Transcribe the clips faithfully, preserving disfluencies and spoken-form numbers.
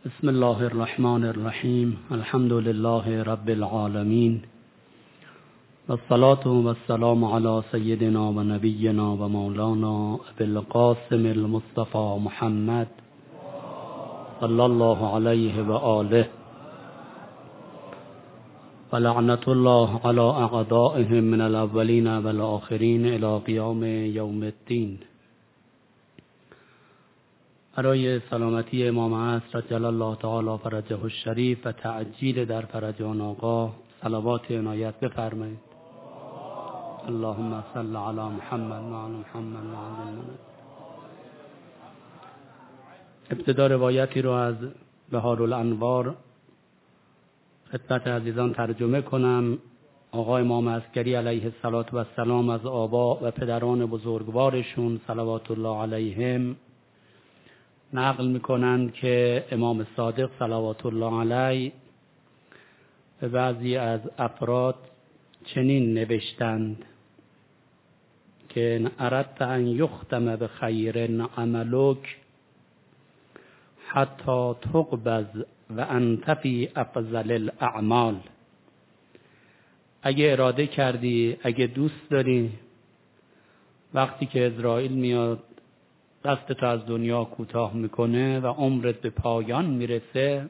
بسم الله الرحمن الرحیم. الحمد لله رب العالمین والصلاة والسلام علی سیدنا و نبینا و مولانا ابی القاسم المصطفى محمد صلی الله علیه و آله و لعنت الله علی اعدائهم من الاولین و الاخرین الی قیام یوم الدین. برای سلامتی امام عصر جل الله تعالی فرجه الشریف و تعجیل در فرج آن آقا صلوات عنایت بفرمایید. اللهم صل علی محمد و علی محمد و علی محمد. ابتدا روایتی رو از بهارالانوار خدمت عزیزان ترجمه کنم. آقا امام عسکری علیه السلام از آبا و پدران بزرگوارشون صلوات الله علیهم نقل میکنند که امام صادق صلوات الله علیه به بعضی از افراد چنین نوشتند که ان اردت ان یختم بخیر عملک حتی تقبض و انت فی افضل الاعمال. اگه اراده کردی، اگه دوست داری، وقتی که عزرائیل میاد دست تو از دنیا کوتاه میکنه و عمرت به پایان میرسه،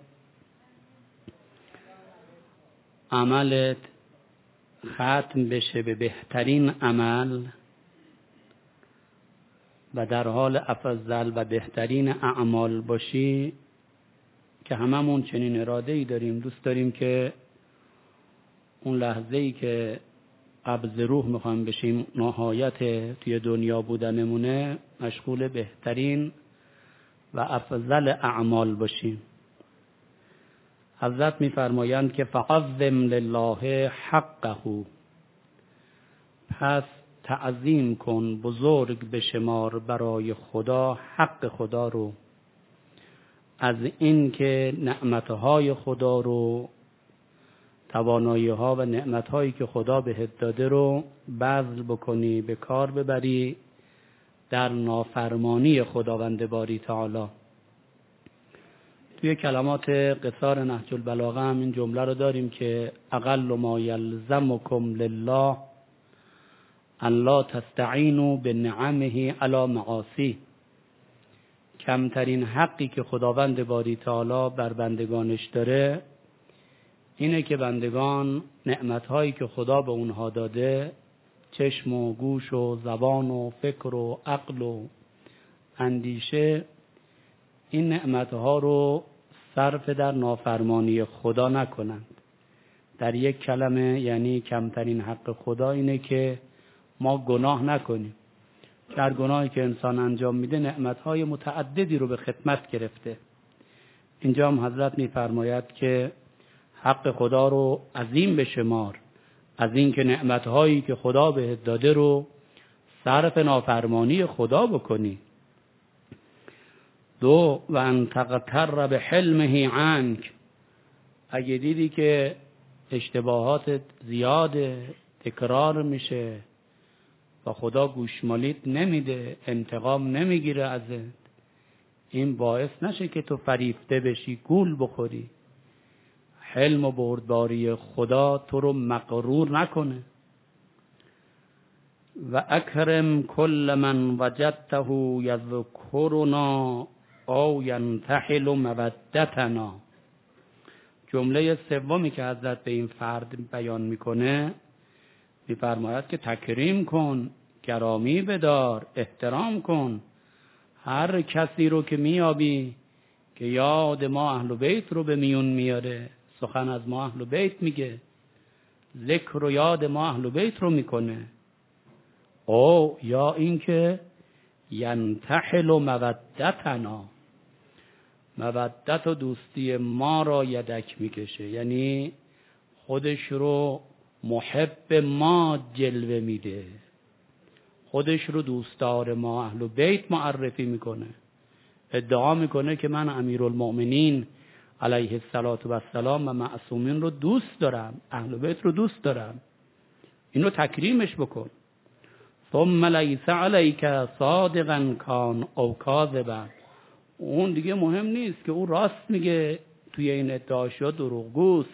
عملت ختم بشه به بهترین عمل و در حال افضل و بهترین اعمال باشی، که هممون چنین اراده ای داریم، دوست داریم که اون لحظه ای که قبض روح میخوایم بشیم نهایت توی دنیا بودنمونه مشغول بهترین و افضل اعمال باشیم. حضرت میفرمایند که فعظم لله حقه، پس تعظیم کن، بزرگ بشمار برای خدا حق خدا رو، از این که نعمتهای خدا رو، توانایی ها و نعمت هایی که خدا بهت داده رو بذل بکنی، به کار ببری در نافرمانی خداوند باری تعالی. توی کلمات قصار نهج البلاغه هم این جمله رو داریم که اقل ما یلزمکم لله ان لا تستعینوا بنعمه علی معاصی. کمترین حقی که خداوند باری تعالی بر بندگانش داره اینه که بندگان نعمتهایی که خدا به اونها داده، چشم و گوش و زبان و فکر و عقل و اندیشه، این نعمتها رو صرف در نافرمانی خدا نکنند. در یک کلمه یعنی کمترین حق خدا اینه که ما گناه نکنیم. در گناهی که انسان انجام میده نعمتهای متعددی رو به خدمت گرفته. اینجا هم حضرت میفرماید که حق خدا رو عظیم بشمار، از این که نعمتهایی که خدا بهت داده رو صرف نافرمانی خدا بکنی. دو و ان تغتر به حلمه عنک، اگه دیدی که اشتباهات زیاده، تکرار میشه و خدا گوشمالیت نمیده، انتقام نمیگیره ازت، این باعث نشه که تو فریفته بشی، گول بخوری. حلم و بردباری خدا تو رو مغرور نکنه. و اکرم کل من وجدته یذکرنا او ینتحل مودتنا. جمله سومی که حضرت به این فرد بیان میکنه، میفرماید که تکریم کن، گرامی بدار، احترام کن هر کسی رو که میابی که یاد ما اهل بیت رو به میون میاره، سخن از ما اهل بیت میگه، ذکر و یاد ما اهل بیت رو میکنه، او یا اینکه ینتحل مودتنا، مودت و دوستی ما را یدک میکشه، یعنی خودش رو محب ما جلوه میده، خودش رو دوستدار ما اهل بیت معرفی میکنه، ادعا میکنه که من امیرالمؤمنین علیه السلام و معصومین رو دوست دارم، اهل بیت رو دوست دارم. اینو تکریمش بکن. ثم لیس علیک صادقا کان او کاذبا، اون دیگه مهم نیست که اون راست میگه، توی این ادعاش یا دروغگوست.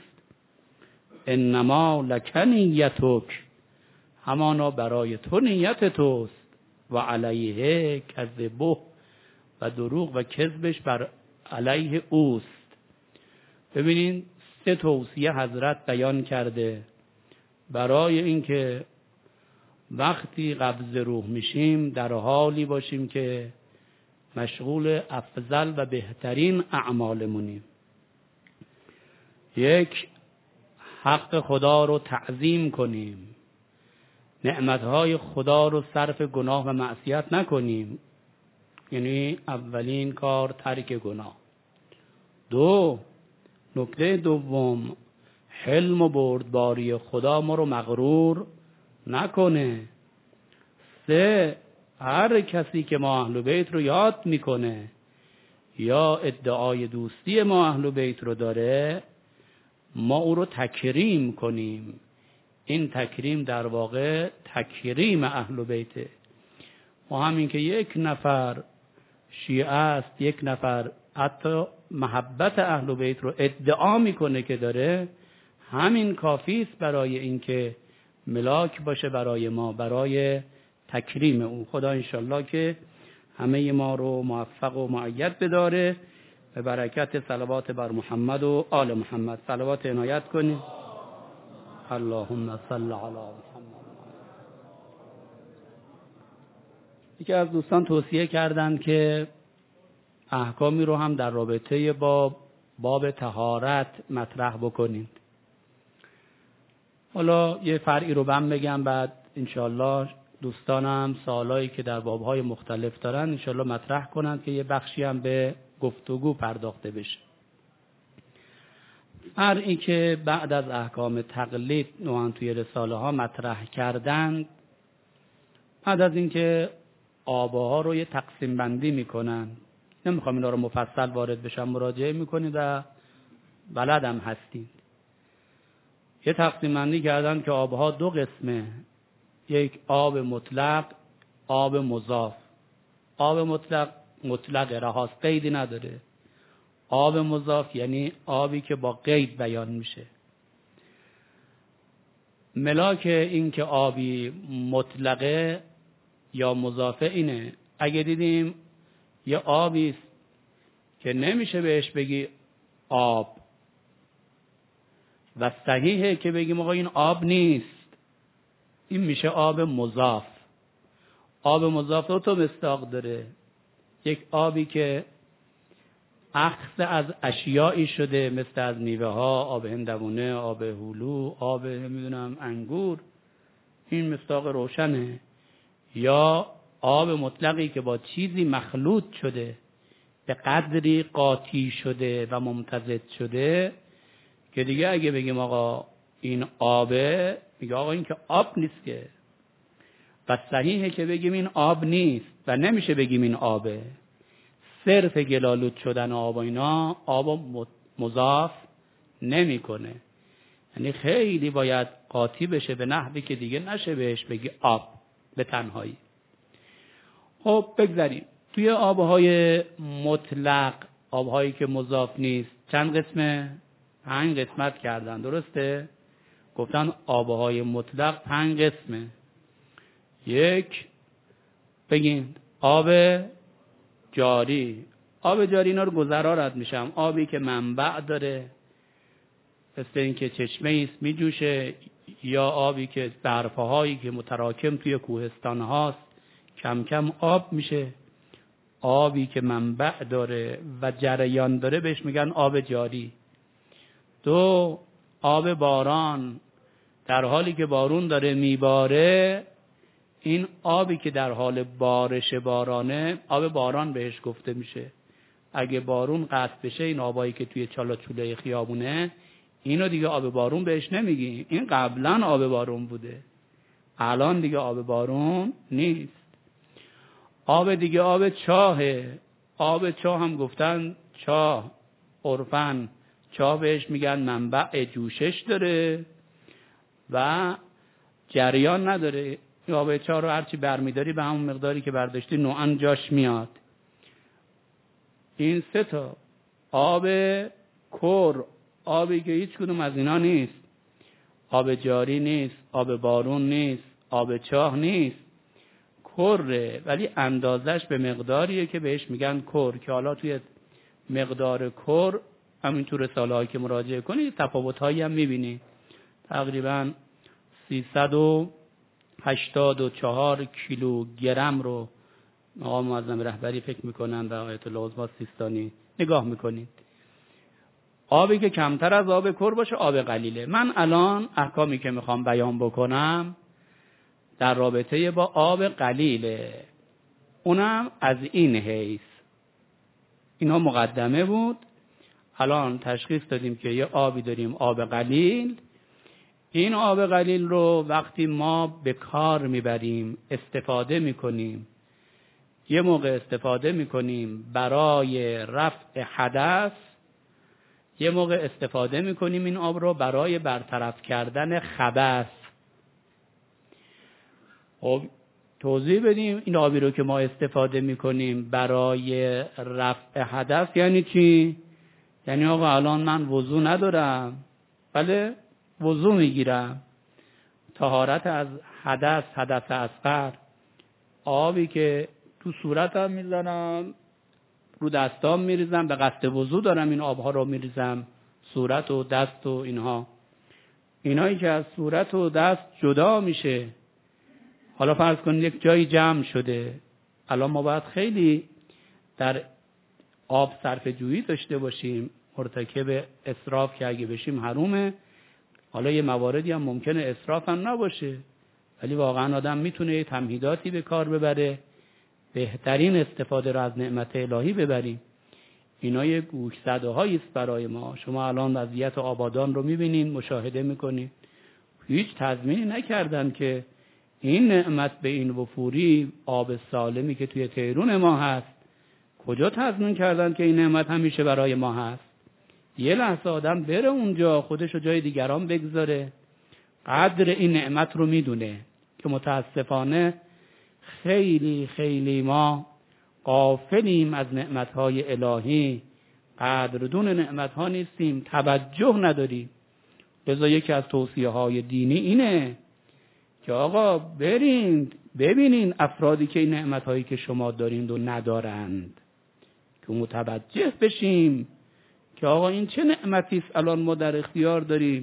انما لک نیتک، همانا برای تو نیت توست، و علیه کذبه، و دروغ و کذبش بر علیه اوست. ببینین سه توصیه حضرت بیان کرده برای اینکه وقتی قبض روح میشیم در حالی باشیم که مشغول افضل و بهترین اعمالمونیم. یک، حق خدا رو تعظیم کنیم، نعمتهای خدا رو صرف گناه و معصیت نکنیم، یعنی اولین کار ترک گناه. دو، نکته دوم، حلم و بردباری خدا ما رو مغرور نکنه. سه، هر کسی که ما اهل بیت رو یاد میکنه یا ادعای دوستی ما اهل بیت رو داره، ما او رو تکریم کنیم. این تکریم در واقع تکریم اهل بیته. و همین که یک نفر شیعه است، یک نفر حتی محبت اهل بیت رو ادعا میکنه که داره، همین کافی است برای اینکه ملاک باشه برای ما، برای تکریم او. خدا انشالله که همه ما رو موفق و مؤید بداره. به برکت صلوات بر محمد و آل محمد صلوات عنایت کنید. اللهم صل علی محمد. یکی از دوستان توصیه کردند که احکامی رو هم در رابطه با باب طهارت مطرح بکنید. حالا یه فرعی رو من بگم، بعد انشالله دوستانم سوالایی که در بابهای مختلف دارن انشالله مطرح کنند که یه بخشی هم به گفتگو پرداخته بشه. فرعی که بعد از احکام تقلید نوعا توی رساله ها مطرح کردند، بعد از اینکه آبها رو یه تقسیم بندی میکنن، نمیخوام اینا رو مفصل وارد بشم، مراجعه میکنید و بلدم هستید. یه تقسیم بندی کردن که آبها دو قسمه، یک آب مطلق، آب مضاف. آب مطلق مطلق رهاست، قیدی نداره. آب مضاف یعنی آبی که با قید بیان میشه. ملاک این که آبی مطلقه یا مضافه اینه، اگه دیدیم یه آبی است که نمیشه بهش بگی آب و صحیحه که بگیم آقا این آب نیست، این میشه آب مضاف. آب مضاف دو تا مصداق داره. یک آبی که اخذ از اشیایی شده مثل از میوه ها، آب هندوانه، آب هلو، آب نمیدونم انگور، این مصداق روشنه. یا آب مطلقی که با چیزی مخلوط شده، به قدری قاطی شده و ممتزج شده که دیگه اگه بگیم آقا این آبه، میگه آقا این که آب نیست که. و صحیحه که بگیم این آب نیست و نمیشه بگیم این آبه. صرف گلالود شدن آب و اینا آب مضاف نمیکنه. یعنی خیلی باید قاطی بشه به نحوی که دیگه نشه بهش بگی آب به تنهایی. خب بگذاریم توی آبهای مطلق، آبهایی که مضاف نیست، چند قسمه؟ پنج قسمت کردن، درسته؟ گفتن آبهای مطلق پنج قسمه. یک، بگین آب جاری. آب جاری اینا رو گذرا رد میشم. آبی که منبع داره، مثل این که چشمه ایست میجوشه، یا آبی که برفهایی که متراکم توی کوهستان هاست کم کم آب میشه. آبی که منبع داره و جریان داره بهش میگن آب جاری. دو، آب باران، در حالی که بارون داره میباره، این آبی که در حال بارش بارانه آب باران بهش گفته میشه. اگه بارون قطع بشه، این آبایی که توی چالا چوله خیابونه، اینو دیگه آب بارون بهش نمیگیم. این قبلا آب بارون بوده، الان دیگه آب بارون نیست. آب دیگه آب چاهه. آب چاه هم گفتن چاه عرفن، چاه بهش میگن منبع جوشش داره و جریان نداره. این آب چاه رو هرچی برمیداری به همون مقداری که برداشتی نوعاً جاش میاد. این سه تا آب کر، آبی که هیچ کدوم از اینا نیست، آب جاری نیست، آب بارون نیست، آب چاه نیست، کره، ولی اندازش به مقداریه که بهش میگن کر، که حالا توی مقدار کر همین تو رساله هایی که مراجعه کنید تفاوت هایی هم میبینید. تقریبا سیصد و هشتاد و چهار کیلو گرم رو آقا معظم رهبری فکر میکنن و آیت الله عظمی سیستانی نگاه میکنید. آبی که کمتر از آب کر باشه آب قلیله. من الان احکامی که میخوام بیان بکنم در رابطه با آب قلیله، اونم از این حیث. اینا مقدمه بود. الان تشخیص دادیم که یه آبی داریم آب قلیل. این آب قلیل رو وقتی ما به کار میبریم، استفاده میکنیم، یه موقع استفاده میکنیم برای رفع حدث، یه موقع استفاده میکنیم این آب رو برای برطرف کردن خبث. خب توضیح بدیم این آبی رو که ما استفاده میکنیم برای رفع حدث یعنی چی؟ یعنی آقا الان من وضو ندارم، بله وضو میگیرم، طهارت از حدث، حدث اصغر، آبی که تو صورتم میزنم، رو دستام میریزم، به قصد وضو دارم این آبها رو میریزم، صورت و دست و اینها، اینایی که از صورت و دست جدا میشه. حالا فرض کنید یک جایی جمع شده، الان ما باید خیلی در آب صرف جویی داشته باشیم، مرتکب اسراف که اگه بشیم حرومه. حالا یه مواردی هم ممکنه اسراف هم نباشه، ولی واقعا آدم میتونه تمهیداتی به کار ببره، بهترین استفاده را از نعمت الهی ببریم. اینا یه گوشزده هایی است برای ما. شما الان وضعیت آبادان رو میبینین، مشاهده میکنین، هیچ تضمینی نکردن که این نعمت به این وفوری، آب سالمی که توی تهرون ما هست، کجا تضمین کردن که این نعمت همیشه برای ما هست؟ یه لحظه آدم بره اونجا، خودشو جای دیگران بگذاره، قدر این نعمت رو میدونه که متاسفانه خیلی خیلی ما غافلیم از نعمتهای الهی، قدردون نعمتها نیستیم، توجه نداریم. لذا یکی از توصیه های دینی اینه که آقا برین ببینین افرادی که این نعمتهایی که شما دارین و ندارند، که متوجه بشیم که آقا این چه نعمتی است الان ما در اختیار داریم.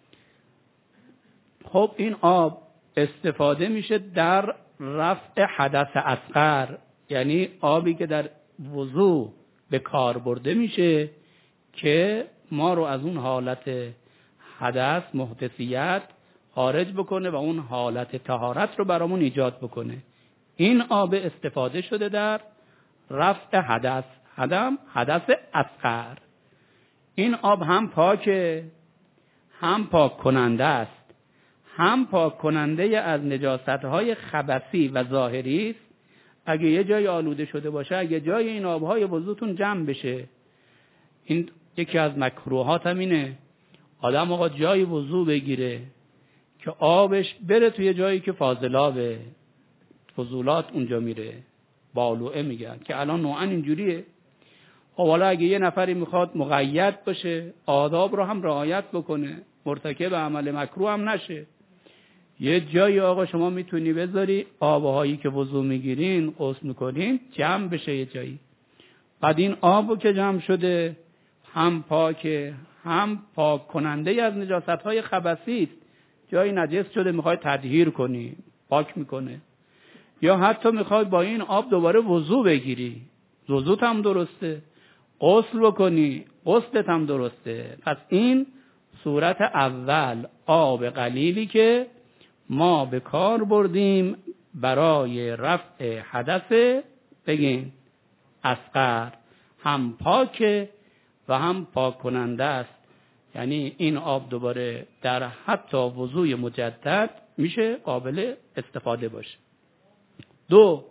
خب این آب استفاده میشه در رفع حدث اصغر، یعنی آبی که در وضو به کار برده میشه که ما رو از اون حالت حدث، محدثیت خارج بکنه و اون حالت طهارت رو برامون ایجاد بکنه. این آب استفاده شده در رفع حدث، حدم حدث اصغر. این آب هم پاکه، هم پاک کننده است، هم پاک کننده از نجاست‌های خبثی و ظاهری است. اگه یه جای آلوده شده باشه، اگه جای این آب‌های وضوتون جمع بشه، این یکی از مکروهات هم اینه آدم آقا جای وضو بگیره که آبش بره توی جایی که فاضلابه، فضولات اونجا میره، بالوعه میگن که الان نوعا اینجوریه. خب حالا اگه یه نفری میخواد مقید باشه، آداب رو هم رعایت بکنه، مرتکب عمل مکروه هم نشه، یه جایی آقا شما میتونی بذاری آبهایی که وضو میگیرین، غسل میکنین، جمع بشه یه جایی. بعد این آبو که جمع شده هم پاکه، هم پاک کننده از نجاست‌های خبثی است. جایی نجس شده میخوای تطهیر کنی، پاک میکنه. یا حتی میخوای با این آب دوباره وضو بگیری، وضوت هم درسته، غسل بکنی، غسلت هم درسته. پس این صورت اول آب قلیلی که ما به کار بردیم برای رفع حدث بگین اصغر، هم پاکه و هم پاک کننده است. یعنی این آب دوباره در حتی وضوی مجدد میشه قابل استفاده باشه. دو،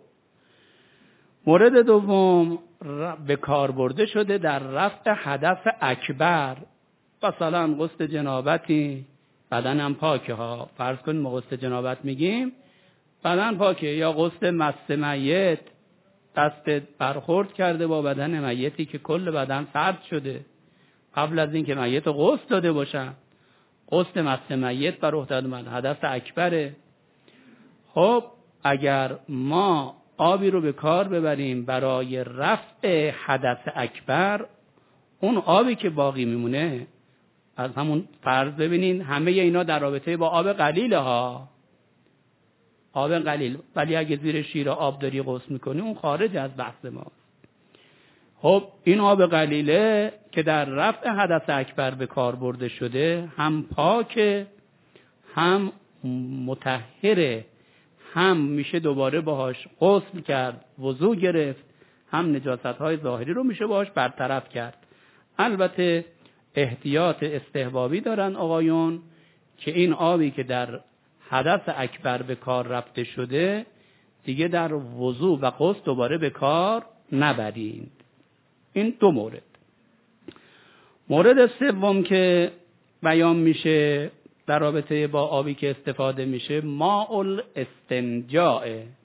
مورد دوم به کار برده شده در رفع حدث اکبر. مثلا غسل جنابتی، بدن هم پاکه ها، فرض کنیم ما غسل جنابت میگیم بدن پاکه، یا غسل مس میت دستت برخورد کرده با بدن میتی که کل بدن سرد شده، قبل از اینکه میت غسل داده باشن، غسل مست میت بر عهده من حدث اکبره. خب اگر ما آبی رو به کار ببریم برای رفع حدث اکبر، اون آبی که باقی میمونه از همون فرض ببینین همه اینا در رابطه با آب قلیله ها، آب قلیل، ولی اگه زیر شیر آب داری غسل میکنی اون خارج از بحث ماست. خب این آب قلیله که در رفع حدث اکبر به کار برده شده، هم پاکه، هم مطهره، هم میشه دوباره باهاش غسل کرد، وضو گرفت، هم نجاست‌های ظاهری رو میشه باهاش برطرف کرد. البته احتیاط استحبابی دارن آقایون که این آبی که در حدث اکبر به کار رفته شده دیگه در وضو و غسل دوباره به کار نبرین. این دو مورد. مورد سوم که بیان میشه در رابطه با آبی که استفاده میشه، ماء الاستنجاء.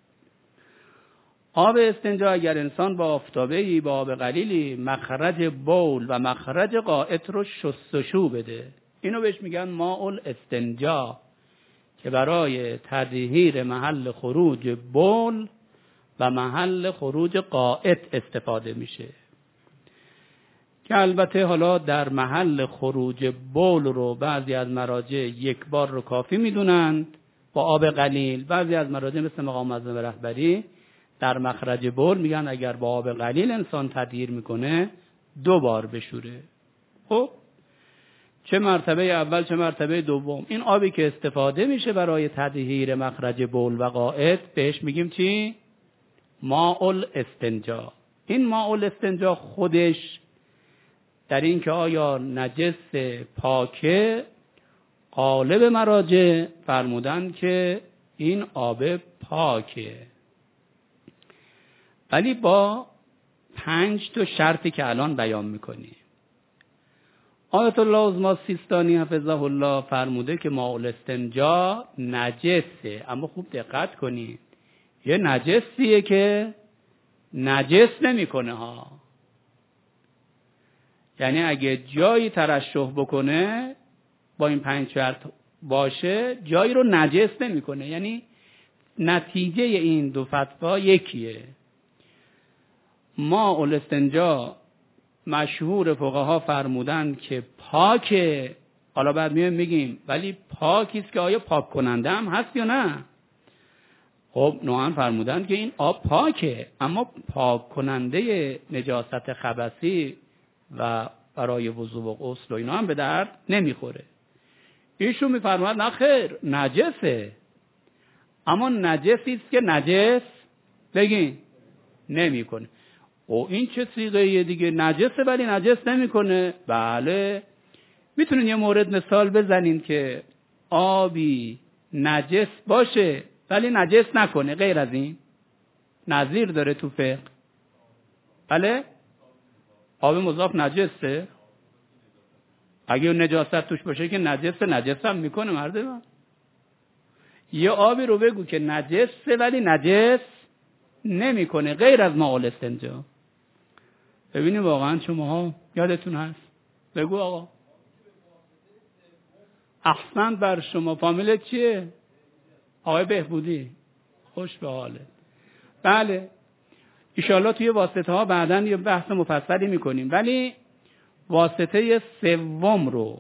آب استنجا اگر انسان با آفتابه‌ای با آب قلیلی مخرج بول و مخرج غائط رو شستشو بده، اینو بهش میگن ماء الاستنجا که برای تطهیر محل خروج بول و محل خروج غائط استفاده میشه. که البته حالا در محل خروج بول رو بعضی از مراجع یک بار رو کافی میدونند با آب قلیل، بعضی از مراجع مثل مقام معظم رهبری در مخرج بول میگن اگر با آب قلیل انسان تطهیر میکنه دو بار بشوره. خب چه مرتبه اول چه مرتبه دوم، این آبی که استفاده میشه برای تطهیر مخرج بول و غائط بهش میگیم چی؟ ماء الاستنجا. این ماء الاستنجا خودش در این که آیا نجس پاکه، غالب مراجع فرمودن که این آب پاکه، ولی با پنج تا شرطی که الان بیان میکنیم. آیت الله عظما سیستانی حفظه الله فرموده که ماء الاستنجا نجسه، اما خوب دقت کنید، یه نجسیه که نجس نمیکنه ها. یعنی اگه جایی ترشح بکنه با این پنج شرط باشه جایی رو نجس نمیکنه. یعنی نتیجه این دو فتوا یکیه. ماء الاستنجا مشهور فقها فرمودن که پاکه، حالا بعد میایم میگیم ولی پاکیست که آیا پاک کننده هم هست یا نه. خب نوعا فرمودن که این آب پاکه، اما پاک کننده نجاست خبثی و برای وضو و غسل و اینا هم به درد نمیخوره. ایشون میفرماد نه خیر، نجسه، اما نجسی است که نجس بگین نمیکنه. او این چه صیغه دیگه، نجسه ولی نجس نمیکنه. بله میتونین یه مورد مثال بزنین که آبی نجس باشه ولی نجس نکنه، غیر از این نظیر داره تو فقه؟ بله آب مضاف نجسه، اگه نجاست توش باشه که نجسه، نجس هم میکنه مرده من. یه آبی رو بگو که نجسه ولی نجس نمیکنه غیر از ماء الاستنجا. ببینید واقعا شماها یادتون هست؟ بگو آقا. احسن بر شما. فامیلت چیه؟ آقای بهبودی. خوش به حالت. بله ایشالله توی واسطه ها بعداً یه بحث مفصلی میکنیم، ولی واسطه سوم رو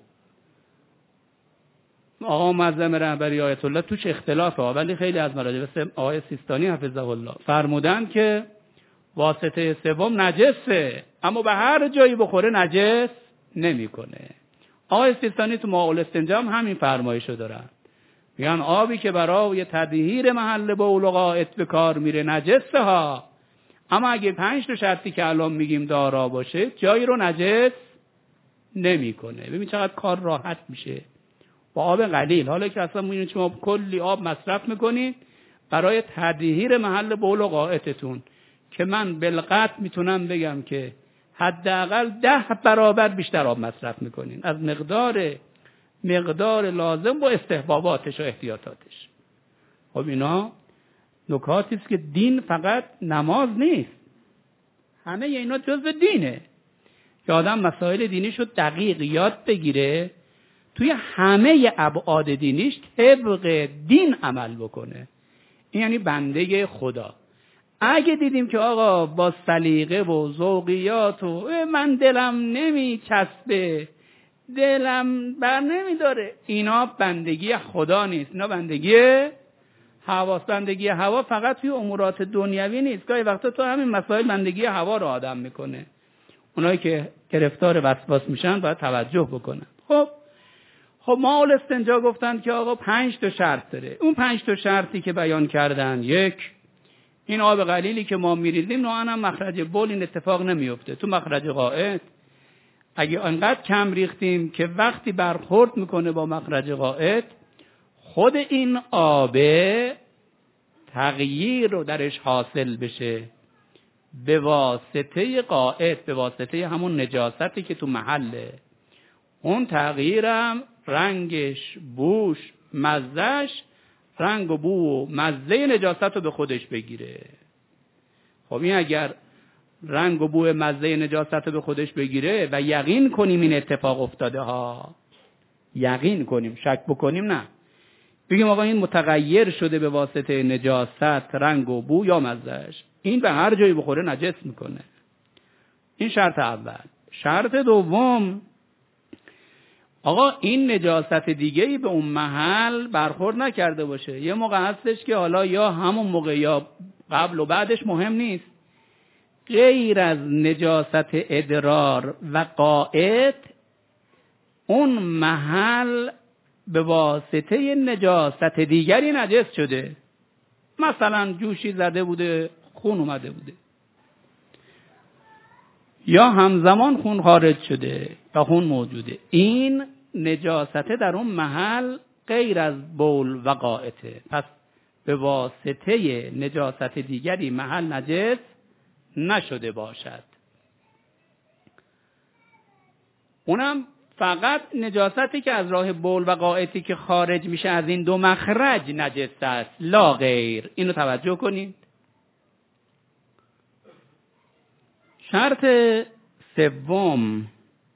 آقا معظم رهبری آیت الله توش اختلافه، ولی خیلی از مراجع مثل آقای سیستانی حفظه الله فرمودن که واسطه سوم نجسه، اما به هر جایی بخوره نجس نمیکنه. آقای سیستانی تو ماء الاستنجا هم همین فرمایشو دارن، میگن آبی که برای تطهیر محل بول و غائط به کار میره نجسه ها، اما اگه پنج تا شرطی که الان میگیم دارا باشه جایی رو نجس نمیکنه. ببین چقدر کار راحت میشه با آب قلیل. حالا که اصلا میبینید شما کلی آب مصرف میکنید برای تطهیر محل بول و غائطتون، که من بالقطع میتونم بگم که حداقل ده برابر بیشتر آب مصرف میکنین از مقدار مقدار لازم با استحباباتش و احتیاطاتش. خب اینا نکاتی است که دین فقط نماز نیست، همه اینا جزء دینه که آدم مسائل دینیشو دقیق یاد بگیره، توی همه ابعاد دینیش طبق دین عمل بکنه. این یعنی بنده خدا. اگه دیدیم که آقا با سلیقه و ذوقیات و من دلم نمی چسبه، دلم بر نمی داره، اینا بندگی خدا نیست، اینا بندگی هواست. بندگی هوا فقط توی امورات دنیوی نیست، گاهی وقتا تو همین مسائل بندگی هوا رو آدم میکنه. اونایی که گرفتار وسواس میشن باید توجه بکنن. خب خب معال استنجا گفتن که آقا پنج تا شرط داره. اون پنج تا شرطی که بیان کردن، یک، این آب قلیلی که ما میریزیم نوعا هم مخرج بول این اتفاق نمیفته. تو مخرج قائط اگه انقدر کم ریختیم که وقتی برخورد میکنه با مخرج قائط خود این آب تغییر رو درش حاصل بشه به واسطه قائط، به واسطه همون نجاستی که تو محله، اون تغییرم رنگش، بوش، مزهش، رنگ و بو و مزه نجاست رو به خودش بگیره. خب این اگر رنگ و بو مزه نجاست رو به خودش بگیره و یقین کنیم این اتفاق افتاده ها، یقین کنیم، شک بکنیم نه، بگیم آقا این متغیر شده به واسطه نجاست، رنگ و بو یا مزهش، این به هر جایی بخوره نجس میکنه. این شرط اول. شرط دوم، آقا این نجاست دیگه‌ای به اون محل برخورد نکرده باشه. یه موقع هستش که حالا یا همون موقع یا قبل و بعدش مهم نیست، غیر از نجاست ادرار و قائط اون محل به واسطه نجاست دیگری نجس شده. مثلا جوشی زده بوده، خون اومده بوده، یا همزمان خون خارج شده یا خون موجوده. این نجاست در اون محل غیر از بول و قائطه، پس به واسطه نجاست دیگری محل نجس نشده باشد. اونم فقط نجاستی که از راه بول و قائطی که خارج میشه از این دو مخرج نجس است، لا غیر. اینو توجه کنید. شرط سوم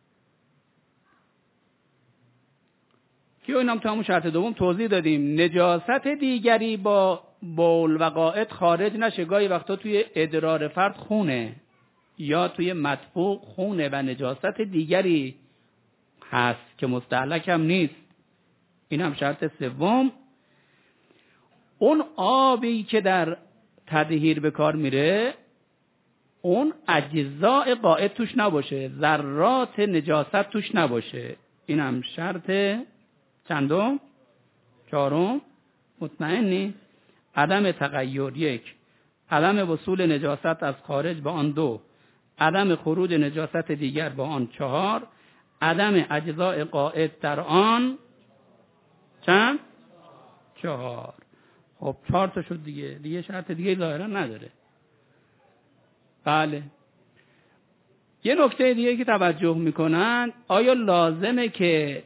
که اینم تو همون شرط دوم توضیح دادیم، نجاست دیگری با بول و قائط خارج نشه. گاهی وقتا توی ادرار فرد خونه یا توی مطبوع خونه و نجاست دیگری هست که مستهلک هم نیست. این هم شرط سوم. اون آبی که در تطهیر به کار میره اون اجزاء قائط توش نباشه، ذرات نجاست توش نباشه. این هم شرط چندم؟ چهارم. مطمئنی؟ عدم تغییر یک، عدم وصول نجاست از خارج به آن دو، عدم خروج نجاست دیگر به آن چهار، عدم اجزاء قائط در آن چند؟ چهار. خب چهار تا شد دیگه، دیگه شرط دیگه ظاهرا نداره. بله. یه نکته دیگه که توجه میکنن، آیا لازمه که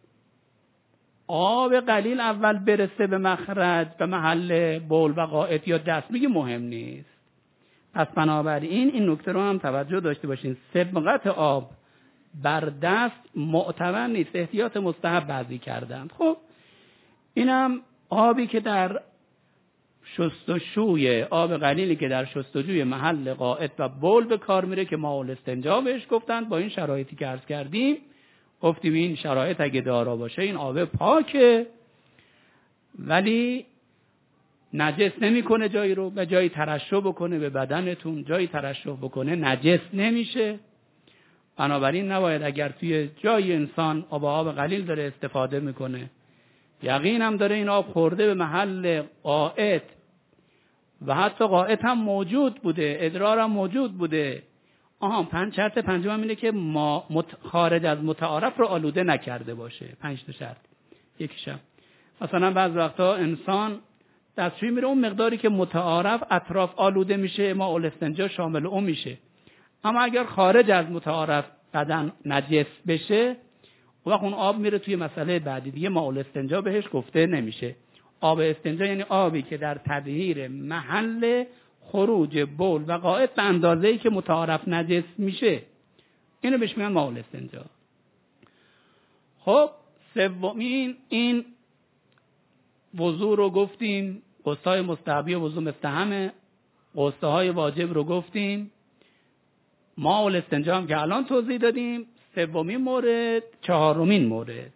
آب قلیل اول برسه به مخرج، به محل بول و قائط یا دست؟ میگه مهم نیست. پس بنابراین این نکته رو هم توجه داشته باشین، سبقت آب بر دست معتبر نیست، احتیاط مستحب بعضی کردن. خب اینم آبی که در شستشوی، آب قلیلی که در شستشوی محل قائط و بول به کار میره که ماء استنجا بهش گفتن، با این شرایطی که عرض کردیم گفتیم این شرایط اگه دارا باشه این آب پاکه ولی نجس نمیکنه جایی رو، به جایی ترشح بکنه به بدنتون، جایی ترشح بکنه نجس نمیشه. بنابراین نباید اگر توی جای انسان آب آب قلیل داره استفاده میکنه، یقین هم داره این آب خورده به محل قائط و حتی قائط هم موجود بوده، ادرار هم موجود بوده، آها پنج شرط پنجم هم اینه که ما مت... خارج از متعارف رو آلوده نکرده باشه. پنج تا شرط. یکیشم مثلا بعض وقتا انسان دستشویی میره اون مقداری که متعارف اطراف آلوده میشه ماء الاستنجا شامل اون میشه، اما اگر خارج از متعارف بدن نجس بشه اون وقت اون آب میره توی مسئله بعدی دیگه، ماء الاستنجا بهش گفته نمیشه. آب استنجا یعنی آبی که در تطهیر محل خروج بول و غائط به اندازه‌ای که متعارف نجس میشه، اینو بهش میگن ماء الاستنجا. خب سومین این وضو رو گفتیم، غسل‌های مستحبی و وضو مستحمه، غسل‌های واجب رو گفتیم، ماء الاستنجا هم که الان توضیح دادیم. سومین مورد، چهارمین مورد،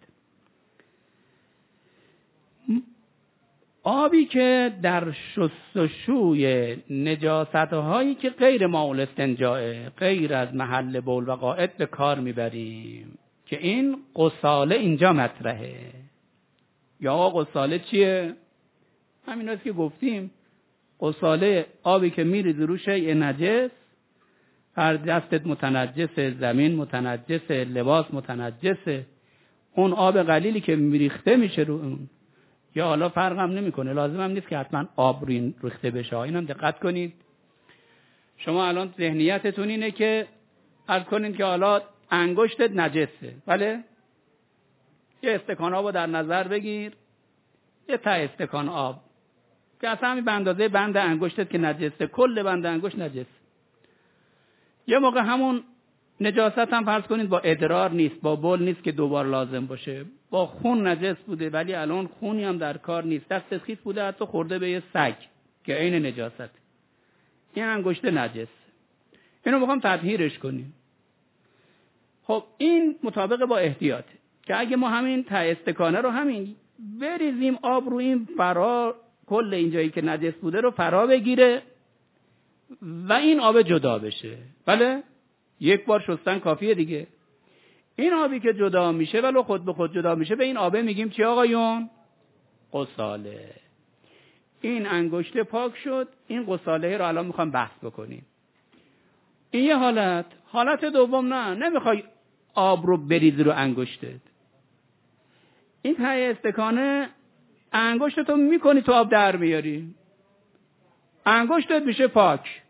آبی که در شستشوی نجاست‌هایی که غیر ماء الاستنجاء، غیر از محل بول و غائط به کار میبریم، که این غساله اینجا مطرحه. یا آقا غساله چیه؟ همین هست که گفتیم، غساله آبی که میریزی رو شیء نجس، هر دستت متنجسه، زمین متنجسه، لباس متنجسه، اون آب قلیلی که میریخته میشه رو اون، یا حالا فرق هم نمیکنه، لازم هم نیست که حتما آب رو ریخته بشه. اینم دقت کنید. شما الان ذهنیتتون اینه که فرض کنید که حالا انگشتت نجسه، بله؟ یه استکان آب رو در نظر بگیر، یه تا استکان آب که اصلا همین به اندازه بند انگشتت که نجسه، کل بند انگشت نجسه. یه موقع همون نجاست هم فرض کنید با ادرار نیست، با بول نیست که دوبار لازم باشه، با خون نجس بوده ولی الان خونی هم در کار نیست، دستت خیس بوده، حتی خورده به یه سگ که عین نجاست، این انگشت نجس، اینو میخوام تطهیرش کنیم. خب این مطابق با احتیاطه که اگه ما همین تا استکانه رو همین بریزیم آب رو این فرا، کل اینجایی که نجس بوده رو فرا بگیره و این آب جدا بشه، بله؟ یک بار شستن کافیه دیگه. این آبی که جدا میشه ولو خود به خود جدا میشه، به این آبه میگیم چی آقایون؟ غساله. این انگشت پاک شد، این غساله رو الان میخوام بحث بکنیم. این یه حالت. حالت دوم نه، نمیخوای آب رو بریزی رو انگشتت. این تای استکانه انگشتتو میکنی تو آب در میاری، انگشتت میشه پاک،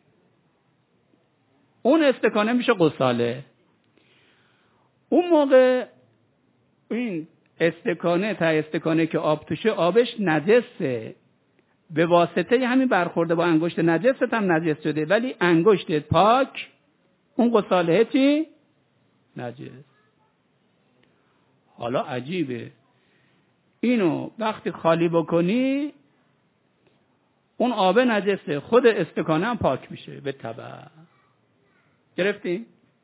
اون استکانه میشه غساله. اون موقع این استکانه تا استکانه که آب توشه آبش نجسه، به واسطه همین برخورده با انگشت نجست هم نجس شده، ولی انگشتت پاک، اون غساله چی؟ نجس. حالا عجیبه، اینو وقتی خالی بکنی اون آب نجسه، خود استکانه هم پاک میشه به تبع. گرفتی؟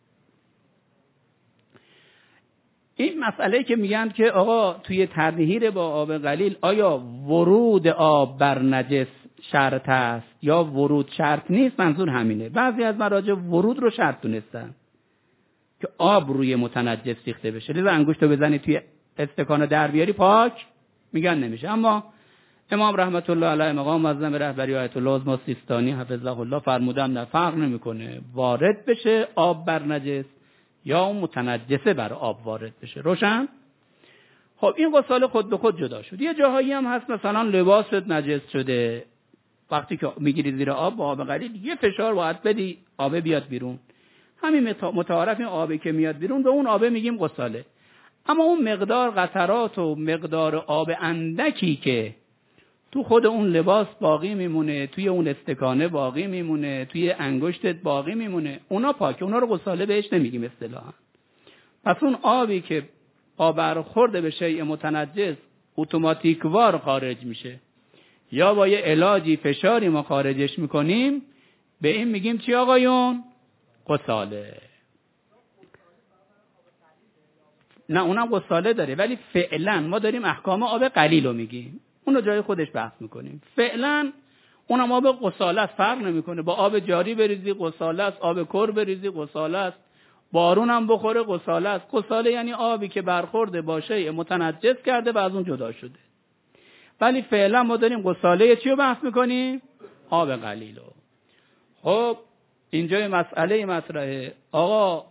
این مسئله که میگن که آقا توی تطهیر با آب قلیل آیا ورود آب بر نجس شرط است یا ورود شرط نیست، منظور همینه. بعضی از مراجع ورود رو شرط دونستن که آب روی متنجس ریخته بشه، لذا انگشتو بزنی توی استکانه در بیاری پاک، میگن نمیشه. اما امام رحمت الله علیه مقام معظم رهبری آیت الله عظمی سیستانی حفظه الله فرمودن نه، فرق نمیکنه وارد بشه آب بر نجس یا اون متنجسه بر آب وارد بشه. روشن؟ خب این غساله خود به خود جدا شد. یه جاهایی هم هست مثلا لباست نجس شده، وقتی که میگیری زیر آب با آب قلیل یه فشار باید بدی آب بیاد بیرون، همین متعارف این آبی که میاد بیرون به اون آب میگیم غساله. اما اون مقدار قطرات و مقدار آب اندکی که تو خود اون لباس باقی میمونه، توی اون استکانه باقی میمونه، توی انگشتت باقی میمونه، اونا پاکه، اونا رو غساله بهش نمیگیم اصطلاحا. پس اون آبی که آب برخورده به شیء متنجس اتوماتیک وار خارج میشه یا با یه علاجی فشاری ما خارجش میکنیم، به این میگیم چی آقایون؟ غساله. نه اونم غساله داره، ولی فعلا ما داریم احکام آب قلیل رو میگیم، اونو جای خودش بحث میکنیم. فعلا اونم آب غساله است، فرق نمیکنه، با آب جاری بریزی غساله است، آب کر بریزی غساله است، بارون هم بخوره غساله است. غساله یعنی آبی که برخورده با شیء متنجس کرده و از اون جدا شده. ولی فعلا ما داریم غساله چی رو بحث میکنیم؟ آب قلیل رو. خب اینجا مسئله مطرحه، آقا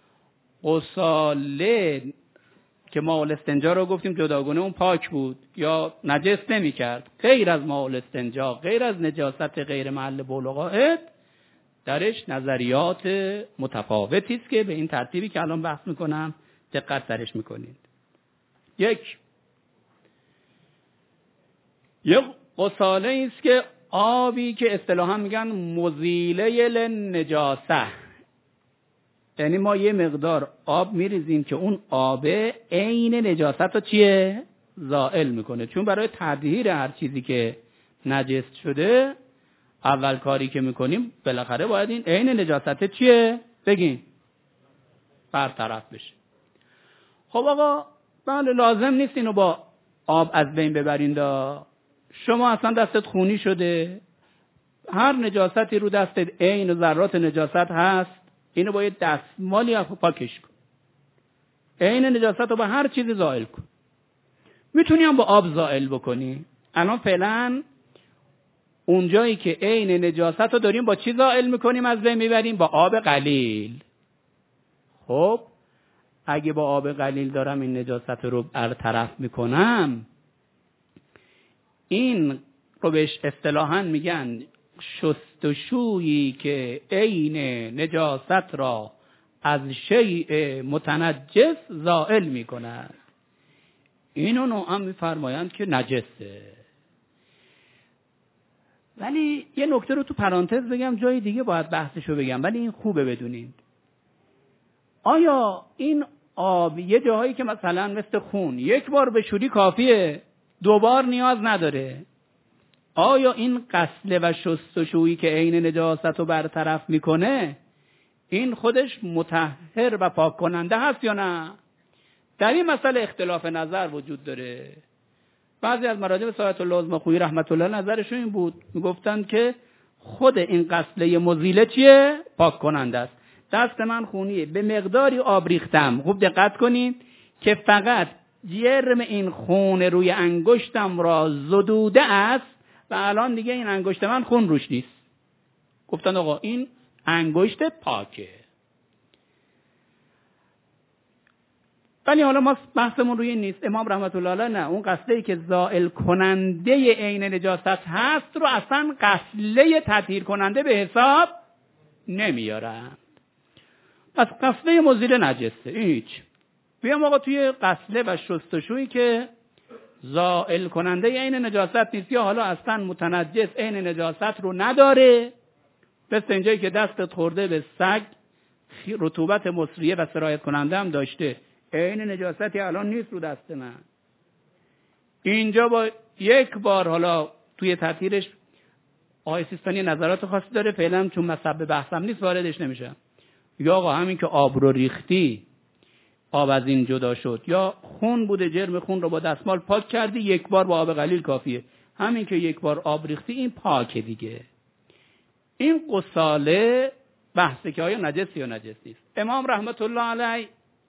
غساله که ماء الاستنجا رو گفتیم جداگونه اون پاک بود یا نجس نمی کرد، غیر از ماء الاستنجا، غیر از نجاست غیر محل بول و غائط، درش نظریات متفاوتی است که به این ترتیبی که الان بحث میکنم دقت درش میکنید. یک یک غساله است که آبی که اصطلاحا میگن مزیله للنجاسه، یعنی ما یه مقدار آب میریزیم که اون آب عین نجاست رو چیه؟ زائل میکنه. چون برای تطهیر هر چیزی که نجس شده اول کاری که میکنیم بالاخره باید این عین نجاست چیه؟ بگین برطرف بشه. خب آقا بله لازم نیست اینو با آب از بین ببرین دا. شما اصلا دستت خونی شده، هر نجاستی رو دستت عین ذرات نجاست هست، اینو با یه دستمالی پاکش کن، عین نجاست رو با هر چیزی زائل کن. میتونی هم با آب زائل بکنی. الان فعلا اونجایی که عین نجاست رو داریم با چی زائل میکنیم از بین میبریم؟ با آب قلیل. خب اگه با آب قلیل دارم این نجاست رو برطرف میکنم، این رو بهش اصطلاحاً میگن شستشویی که عین نجاست را از شیء متنجس زائل میکند. اینو نوعا میفرمایند که نجسه. ولی یه نکته رو تو پرانتز بگم، جای دیگه باید بحثشو بگم، ولی این خوبه بدونید. آیا این آب یه جاهایی که مثلا مثل خون یک بار بشوری کافیه، دوبار نیاز نداره؟ آیا این غسل و شستشویی که عین نجاست رو برطرف میکنه این خودش مطهر و پاک کننده هست یا نه؟ در این مسئله اختلاف نظر وجود داره. بعضی از مراجع سایت الله العظمی رحمت الله نظرشون این بود، میگفتند که خود این غسله مزیله چیه؟ پاک کننده است. دست من خونیه، به مقداری آب ریختم، خوب دقت کنین که فقط جرم این خون روی انگشتم را زدوده است و الان دیگه این انگشت من خون روش نیست. گفتن آقا این انگشت پاکه. ولی حالا ما بحثمون روی این نیست. امام رحمت الله علیه نه، اون غسله‌ای که زائل کننده عین نجاست هست رو اصلا غسله تطهیر کننده به حساب نمیارن. پس غسله مزیل نجسه، این هیچ. بیام آقا توی غسله و شستشویی که زائل کننده عین نجاست نیست یا حالا اصلا متنجس عین نجاست رو نداره، مثل اینجایی که دستت خورده به سگ، رطوبت مصریه و سرایت کننده هم داشته، عین نجاستی الان نیست رو دست من. اینجا با یک بار حالا توی تطهیرش آقای سیستانی نظرات خاصی داره، فعلا چون مصب بحثم نیست واردش نمیشم. یا آقا همین که آب رو ریختی، آب از این جدا شد، یا خون بوده جرم خون رو با دستمال پاک کردی، یک بار با آب قلیل کافیه. همین که یک بار آب ریختی این پاکه دیگه. این غساله بحثه که آیا نجسی یا نجس نیست. امام رحمت الله علیه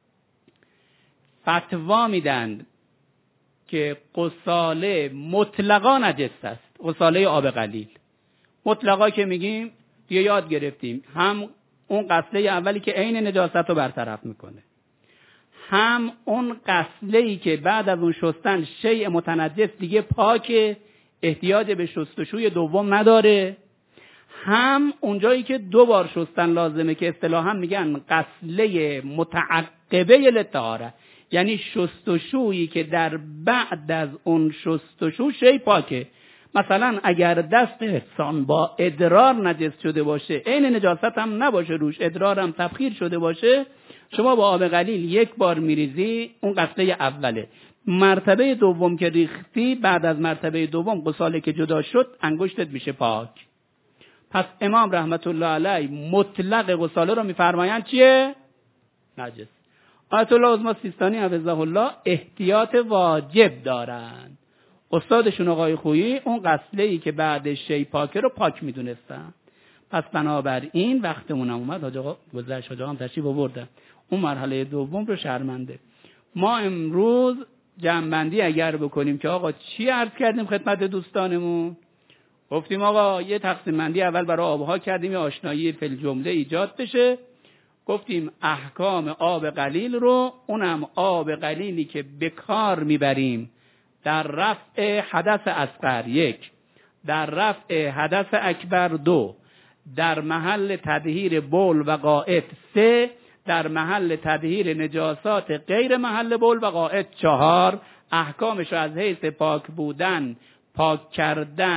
فتوا میدن که غساله مطلقا نجس است. غساله آب قلیل مطلقا که میگیم دیگه یاد گرفتیم، هم اون غسله اولی که عین نجاست رو برطرف میکنه، هم اون غسله‌ای که بعد از اون شستن شیء متنجس دیگه پاکه، احتیاج به شستشوی دوم نداره، هم اونجایی که دو بار شستن لازمه که اصطلاحاً میگن غسله متعقبه للطهاره، یعنی شستشویی که در بعد از اون شستشو شیء پاکه. مثلا اگر دست انسان با ادرار نجس شده باشه، عین نجاست هم نباشه روش، ادرار هم تبخیر شده باشه، شما با آب قلیل یک بار میریزی، اون غسله اوله. مرتبه دوم که ریختی، بعد از مرتبه دوم غساله که جدا شد، انگشتت میشه پاک. پس امام رحمت الله علیه مطلق غساله رو میفرمایند چیه؟ نجس. آیت الله عظمی سیستانی حفظه الله احتیاط واجب دارن. استادشون آقای خویی اون غسله‌ای که بعد شی پاکه رو پاک میدونستن. پس بنابراین وقتمون اومد، حاج آقا گذشت، حاج آقا هم تشریف آوردن، اون مرحله دوم رو شرمنده. ما امروز جمع‌بندی اگر بکنیم که آقا چی عرض کردیم خدمت دوستانمون، گفتیم آقا یه تقسیم بندی اول برای آبها کردیم، یه آشنایی فی الجمله ایجاد بشه. گفتیم احکام آب قلیل رو، اونم آب قلیلی که به کار میبریم در رفع حدث اصغر یک، در رفع حدث اکبر دو، در محل تطهیر بول و غائط سه، در محل تطهیر نجاسات غیر محل بول و غائط چهار. احکامش از حیث پاک بودن، پاک کردن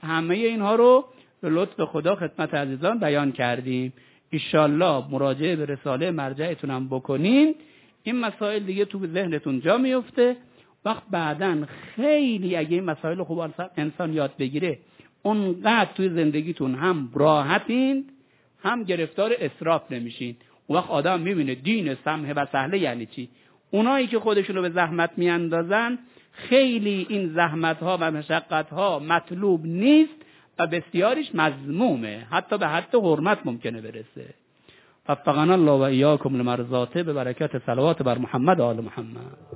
همه اینها رو به لطف خدا خدمت عزیزان بیان کردیم. انشالله مراجعه به رساله مرجعتون هم بکنین، این مسائل دیگه تو ذهنتون جا میفته. وقت بعدن خیلی اگه این مسائل خوب انسان یاد بگیره، اونقدر توی زندگیتون هم راحتین هم گرفتار اسراف نمیشین. اون وقت آدم میبینه دین سمحه و سهله یعنی چی. اونایی که خودشونو به زحمت میاندازن خیلی این زحمت ها و مشقت ها مطلوب نیست و بسیاریش مذمومه، حتی به حد حرمت ممکنه برسه. وفقنا الله و ایاکم لمرضاته به برکت صلوات بر محمد و آل محمد.